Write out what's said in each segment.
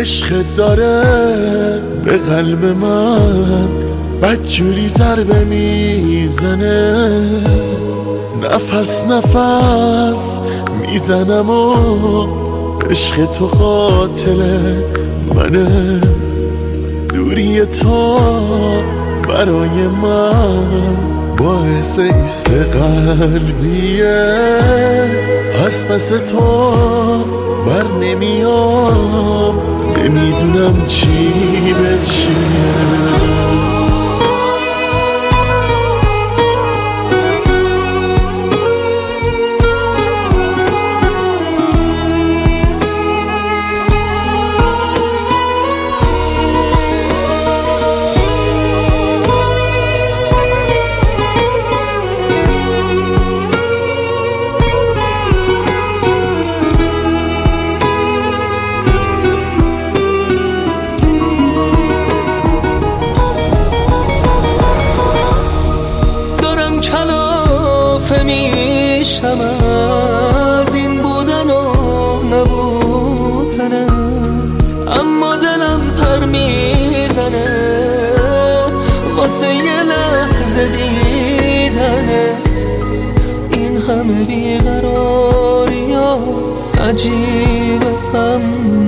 عشق داره به قلب من بدجوری ضربه میزنه، نفس نفس میزنم و عشق تو قاتل منه. دوری تو برای من باعث ایست قلبیه، از پس تو بر نمیام، نمیدونم چی به چیه. میشم از این بودن و نبودنت، اما دلم پر میزنه واسه یه لحظه دیدنت. این همه بیقراری ها عجیبه، هم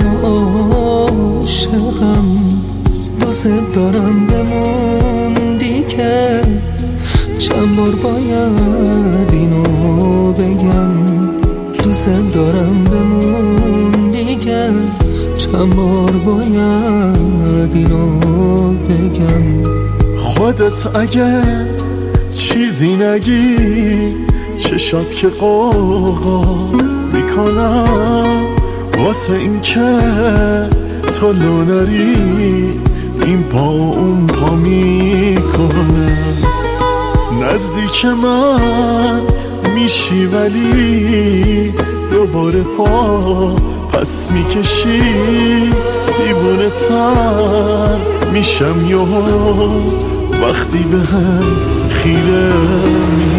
عاشقم، دوست دارم بموندی که چند بار باید اینو بگم. دوست دارم بموندی که چند بار باید اینو بگم. خودت اگه چیزی نگی چشات که قوقا میکنم، واسه این که تو لو نری این پا اون پا میکنم. نزدیک من میشی ولی دوباره پا پس میکشی، دیوونه تر میشم یهو وقتی به هم خیره